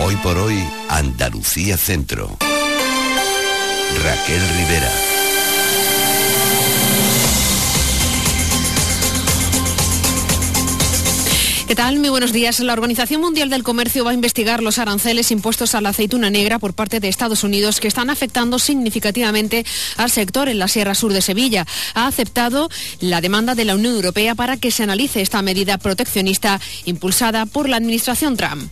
Hoy por hoy, Andalucía Centro. Raquel Rivera. ¿Qué tal? Muy buenos días. La Organización Mundial del Comercio va a investigar los aranceles impuestos a la aceituna negra por parte de Estados Unidos que están afectando significativamente al sector en la Sierra Sur de Sevilla. Ha aceptado la demanda de la Unión Europea para que se analice esta medida proteccionista impulsada por la administración Trump.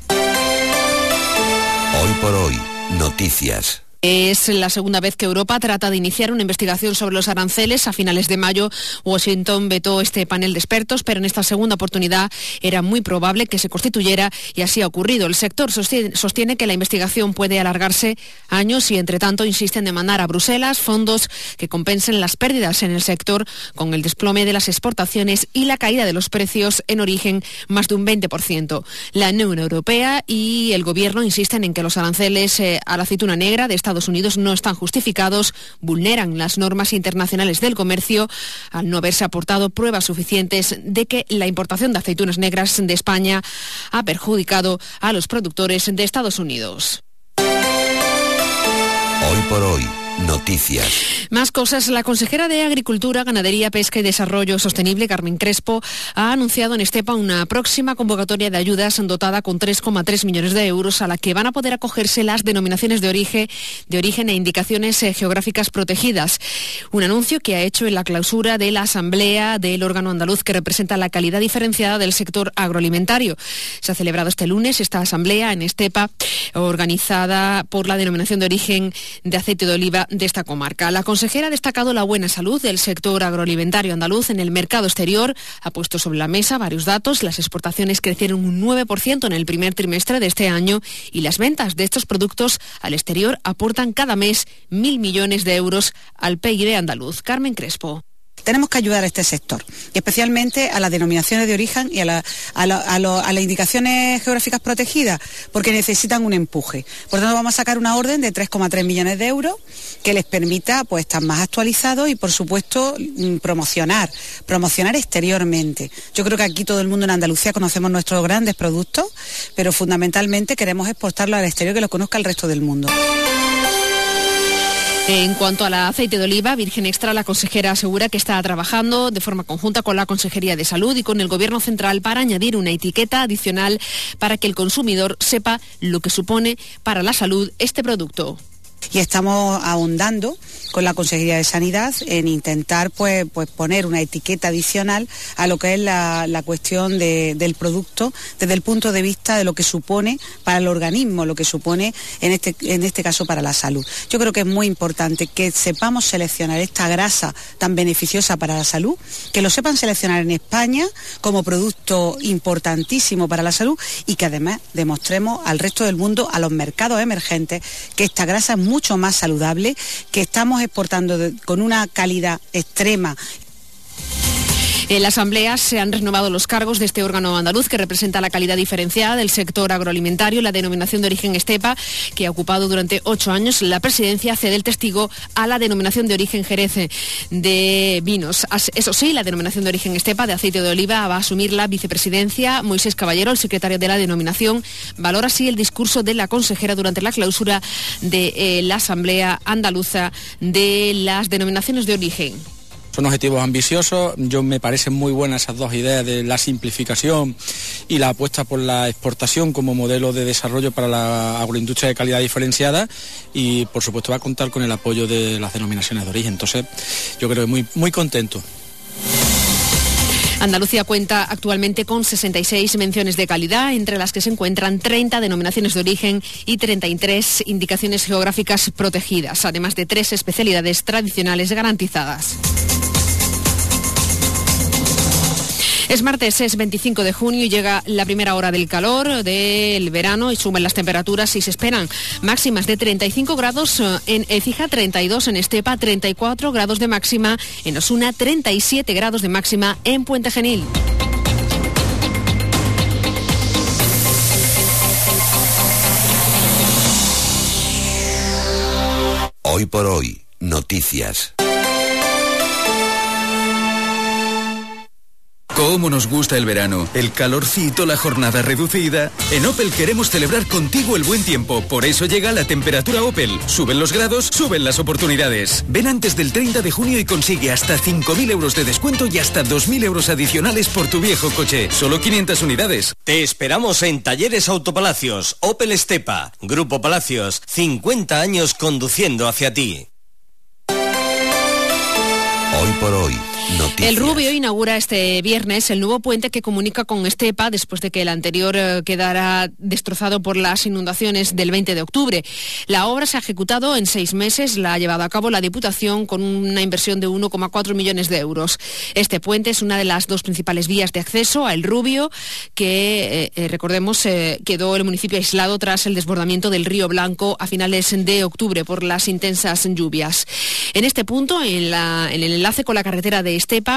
Hoy por hoy, noticias. Es la segunda vez que Europa trata de iniciar una investigación sobre los aranceles. A finales de mayo, Washington vetó este panel de expertos, pero en esta segunda oportunidad era muy probable que se constituyera y así ha ocurrido. El sector sostiene que la investigación puede alargarse años y, entre tanto, insiste en demandar a Bruselas fondos que compensen las pérdidas en el sector con el desplome de las exportaciones y la caída de los precios en origen más de un 20%. La Unión Europea y el Gobierno insisten en que los aranceles a la aceituna negra de Estados Unidos no están justificados, vulneran las normas internacionales del comercio al no haberse aportado pruebas suficientes de que la importación de aceitunas negras de España ha perjudicado a los productores de Estados Unidos. Hoy por hoy, noticias. Más cosas. La consejera de Agricultura, Ganadería, Pesca y Desarrollo Sostenible, Carmen Crespo, ha anunciado en Estepa una próxima convocatoria de ayudas dotada con 3,3 millones de euros a la que van a poder acogerse las denominaciones de origen e indicaciones geográficas protegidas. Un anuncio que ha hecho en la clausura de la Asamblea del órgano andaluz que representa la calidad diferenciada del sector agroalimentario. Se ha celebrado este lunes esta asamblea en Estepa, organizada por la denominación de origen de aceite de oliva de esta comarca. La consejera ha destacado la buena salud del sector agroalimentario andaluz en el mercado exterior, ha puesto sobre la mesa varios datos. Las exportaciones crecieron un 9% en el primer trimestre de este año y las ventas de estos productos al exterior aportan cada mes 1.000 millones de euros al PIB andaluz. Carmen Crespo. Tenemos que ayudar a este sector, y especialmente a las denominaciones de origen y a las indicaciones geográficas protegidas, porque necesitan un empuje. Por tanto, vamos a sacar una orden de 3,3 millones de euros que les permita pues estar más actualizados y, por supuesto, promocionar exteriormente. Yo creo que aquí todo el mundo en Andalucía conocemos nuestros grandes productos, pero fundamentalmente queremos exportarlos al exterior, que los conozca el resto del mundo. En cuanto al aceite de oliva virgen extra, la consejera asegura que está trabajando de forma conjunta con la Consejería de Salud y con el Gobierno Central para añadir una etiqueta adicional para que el consumidor sepa lo que supone para la salud este producto. Y estamos ahondando con la Consejería de Sanidad en intentar pues poner una etiqueta adicional a lo que es la cuestión del producto desde el punto de vista de lo que supone para el organismo, lo que supone en este caso para la salud. Yo creo que es muy importante que sepamos seleccionar esta grasa tan beneficiosa para la salud, que lo sepan seleccionar en España como producto importantísimo para la salud y que además demostremos al resto del mundo, a los mercados emergentes, que esta grasa es mucho más saludable, que estamos exportando con una calidad extrema. En la Asamblea se han renovado los cargos de este órgano andaluz que representa la calidad diferenciada del sector agroalimentario. La denominación de origen Estepa, que ha ocupado durante 8 años la presidencia, cede el testigo a la denominación de origen Jerez de vinos. Eso sí, la denominación de origen Estepa de aceite de oliva va a asumir la vicepresidencia. Moisés Caballero, el secretario de la denominación, valora así el discurso de la consejera durante la clausura de la Asamblea Andaluza de las denominaciones de origen. Son objetivos ambiciosos. Yo me parecen muy buenas esas dos ideas de la simplificación y la apuesta por la exportación como modelo de desarrollo para la agroindustria de calidad diferenciada, y por supuesto va a contar con el apoyo de las denominaciones de origen. Entonces yo creo que muy contento. Andalucía cuenta actualmente con 66 menciones de calidad, entre las que se encuentran 30 denominaciones de origen y 33 indicaciones geográficas protegidas, además de 3 especialidades tradicionales garantizadas. Es martes, es 25 de junio y llega la primera hora del calor del verano y suben las temperaturas y se esperan máximas de 35 grados en Écija, 32 en Estepa, 34 grados de máxima en Osuna, 37 grados de máxima en Puente Genil. Hoy por hoy, noticias. ¿Cómo nos gusta el verano? El calorcito, la jornada reducida. En Opel queremos celebrar contigo el buen tiempo. Por eso llega la temperatura Opel. Suben los grados, suben las oportunidades. Ven antes del 30 de junio y consigue hasta 5.000 euros de descuento y hasta 2.000 euros adicionales por tu viejo coche. Solo 500 unidades. Te esperamos en Talleres Autopalacios, Opel Estepa. Grupo Palacios, 50 años conduciendo hacia ti. Hoy por hoy, noticias. El Rubio inaugura este viernes el nuevo puente que comunica con Estepa después de que el anterior quedara destrozado por las inundaciones del 20 de octubre. La obra se ha ejecutado en 6 meses, la ha llevado a cabo la Diputación con una inversión de 1,4 millones de euros. Este puente es una de las 2 principales vías de acceso a El Rubio, que, recordemos, quedó el municipio aislado tras el desbordamiento del río Blanco a finales de octubre por las intensas lluvias. En este punto, en el enlace con la carretera de Estepa,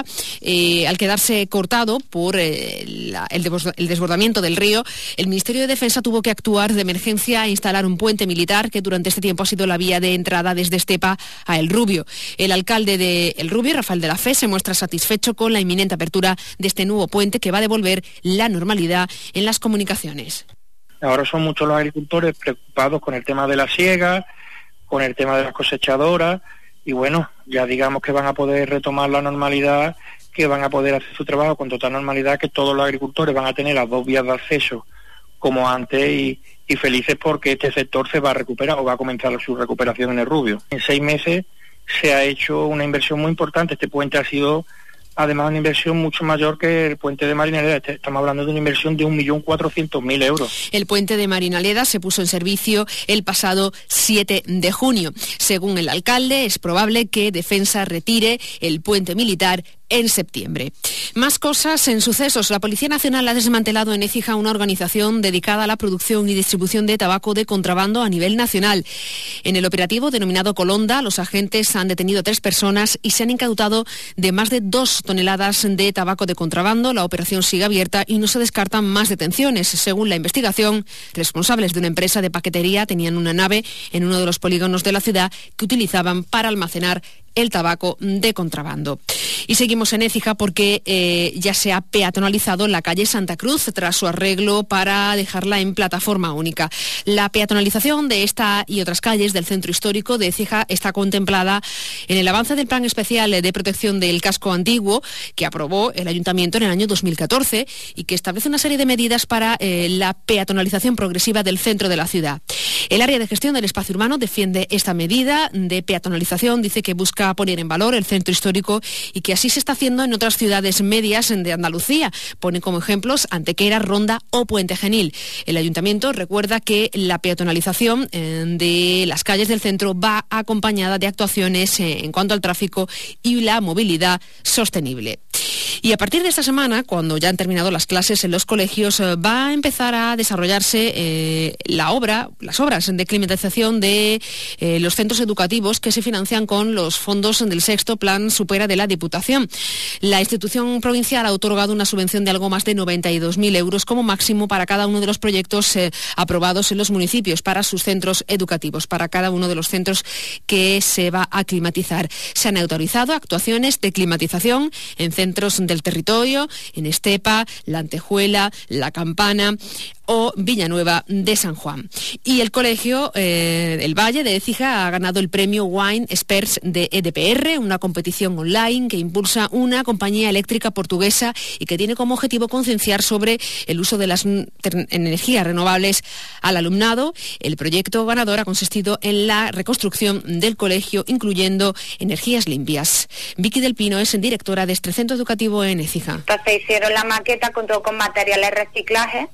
al quedarse cortado por el desbordamiento del río, el Ministerio de Defensa tuvo que actuar de emergencia e instalar un puente militar que durante este tiempo ha sido la vía de entrada desde Estepa a El Rubio. El alcalde de El Rubio, Rafael de la Fe, se muestra satisfecho con la inminente apertura de este nuevo puente que va a devolver la normalidad en las comunicaciones. Ahora son muchos los agricultores preocupados con el tema de la siega, con el tema de las cosechadoras, y bueno, ya digamos que van a poder retomar la normalidad, que van a poder hacer su trabajo con total normalidad, que todos los agricultores van a tener las 2 vías de acceso como antes y felices porque este sector se va a recuperar o va a comenzar su recuperación en El Rubio. En 6 meses se ha hecho una inversión muy importante. Este puente ha sido además una inversión mucho mayor que el puente de Marinaleda. Estamos hablando de una inversión de 1.400.000 euros. El puente de Marinaleda se puso en servicio el pasado 7 de junio. Según el alcalde, es probable que Defensa retire el puente militar en septiembre. Más cosas en sucesos. La Policía Nacional ha desmantelado en Écija una organización dedicada a la producción y distribución de tabaco de contrabando a nivel nacional. En el operativo denominado Colonda, los agentes han detenido a 3 personas y se han incautado de más de 2 toneladas de tabaco de contrabando. La operación sigue abierta y no se descartan más detenciones. Según la investigación, responsables de una empresa de paquetería tenían una nave en uno de los polígonos de la ciudad que utilizaban para almacenar el tabaco de contrabando. Y seguimos en Écija porque ya se ha peatonalizado la calle Santa Cruz tras su arreglo para dejarla en plataforma única. La peatonalización de esta y otras calles del centro histórico de Écija está contemplada en el avance del Plan Especial de Protección del Casco Antiguo que aprobó el Ayuntamiento en el año 2014 y que establece una serie de medidas para la peatonalización progresiva del centro de la ciudad. El área de gestión del espacio urbano defiende esta medida de peatonalización, dice que busca poner en valor el centro histórico y que así se está haciendo en otras ciudades medias de Andalucía. Pone como ejemplos Antequera, Ronda o Puente Genil. El Ayuntamiento recuerda que la peatonalización de las calles del centro va acompañada de actuaciones en cuanto al tráfico y la movilidad sostenible. Y a partir de esta semana, cuando ya han terminado las clases en los colegios, va a empezar a desarrollarse las obras de climatización de los centros educativos que se financian con los fondos del 6º Plan Supera de la Diputación. La institución provincial ha otorgado una subvención de algo más de 92.000 euros como máximo para cada uno de los proyectos aprobados en los municipios para sus centros educativos, para cada uno de los centros que se va a climatizar. Se han autorizado actuaciones de climatización en centros del territorio, en Estepa, La Antejuela, La Campana o Villanueva de San Juan. Y el colegio El Valle de Écija ha ganado el premio Wine Experts de EDPR, una competición online que impulsa una compañía eléctrica portuguesa y que tiene como objetivo concienciar sobre el uso de las energías renovables al alumnado. El proyecto ganador ha consistido en la reconstrucción del colegio, incluyendo energías limpias. Vicky del Pino es directora de este centro educativo en Écija. Entonces hicieron la maqueta con materiales reciclados,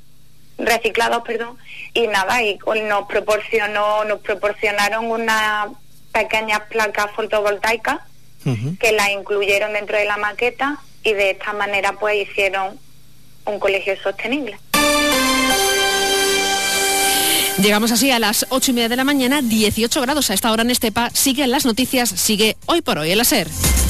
y nada, y nos proporcionaron unas pequeñas placas fotovoltaicas que las incluyeron dentro de la maqueta y de esta manera pues hicieron un colegio sostenible. Llegamos así a las 8:30 de la mañana, 18 grados a esta hora en Estepa. Siguen las noticias, sigue Hoy por Hoy en la SER.